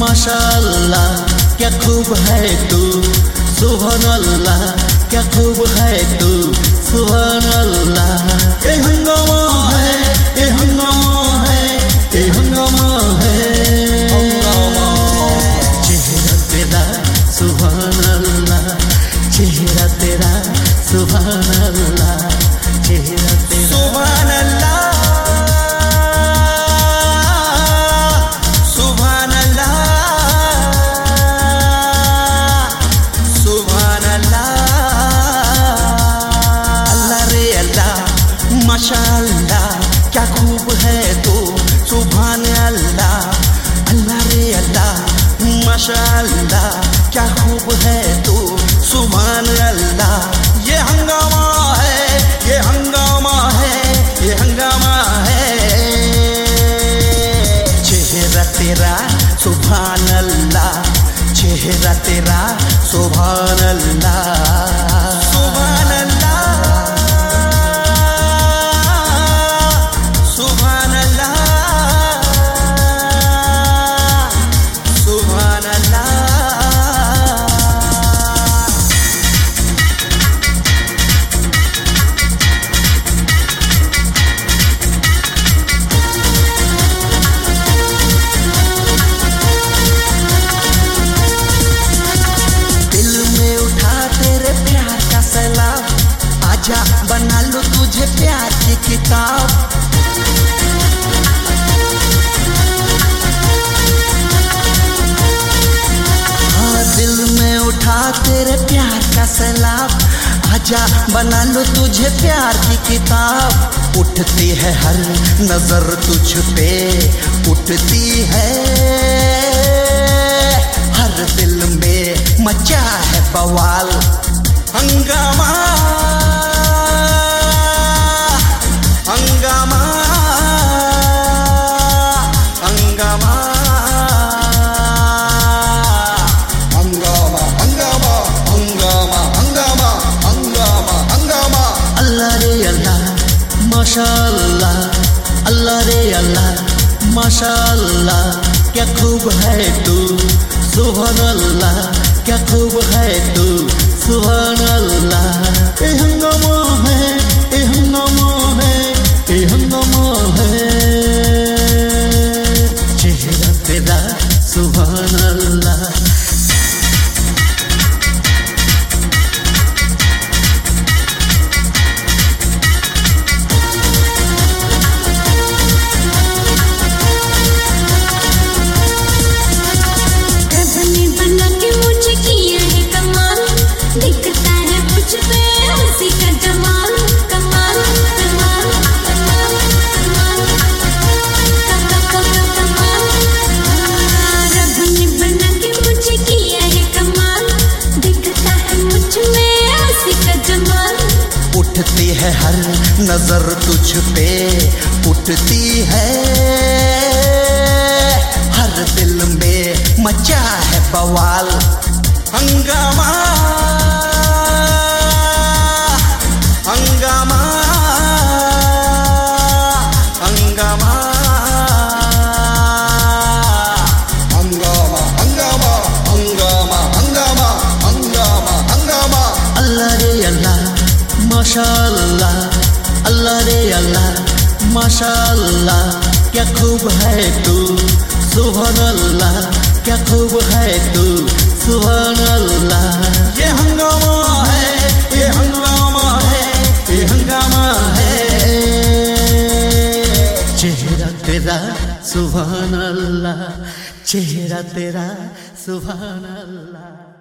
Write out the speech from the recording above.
माशाअल्लाह क्या खूब है तू, सुभान अल्लाह क्या खूब है तू, सुभान अल्लाह। ये हंगामा है, ये हंगामा है, ये हंगामा है, चेहरा तेरा सुभान अल्लाह, चेहरा तेरा सुभान अल्लाह, चेहरा तेरा सुभान अल्लाह, सुभान अल्लाह, सुभान अल्लाह। अल्लाह रे अल्लाह माशाअल्लाह क्या खूब है तू, सुभान अल्लाह। अल्लाह रे अल्लाह माशाअल्लाह क्या खूब है तू, सुभान अल्लाह। ये हंगामा है, ये हंगामा है, ये हंगामा है, चेहरा तेरा सुभान अल्लाह, चेहरा तेरा सुभान अल्लाह, सुभान अल्लाह, सुभान अल्लाह, सुभान अल्लाह। आजा बना लो तुझे प्यार की किताब, हाँ दिल में उठा तेरे प्यार का सैलाब। आजा बना लो तुझे प्यार की किताब। उठती है हर नजर तुझ पे, उठती है हर दिल में मचा है बवाल। हंगामा हंगामा हंगामा हंगामा हंगामा हंगामा हंगामा हंगामा हंगामा। अल्लाह रे अल्लाह माशाअल्लाह, अल्लाह रे अल्लाह माशाअल्लाह क्या खूब है तू, सुभान अल्लाह क्या खूब है तू, सुभान अल्लाह। ये हंगामा है, ये हंगामा है, ये हंगामा है, चेहरा तेरा सुभान अल्लाह। उठती है हर नजर तुझ पे, उठती है हर दिल में मचा है बवाल। हंगामा हंगामा हंगामा हंगामा हंगामा हंगामा हंगामा हंगामा हंगामा। अल्लाह रे अल्लाह माशाअल्लाह, अल्लाह रे अल्लाह माशाअल्लाह क्या खूब है तू, सुभान अल्लाह क्या खूब है तू, सुभान अल्लाह। ये हंगामा है, ये हंगामा है, ये हंगामा है, चेहरा तेरा सुभान अल्लाह, चेहरा तेरा सुभान अल्लाह।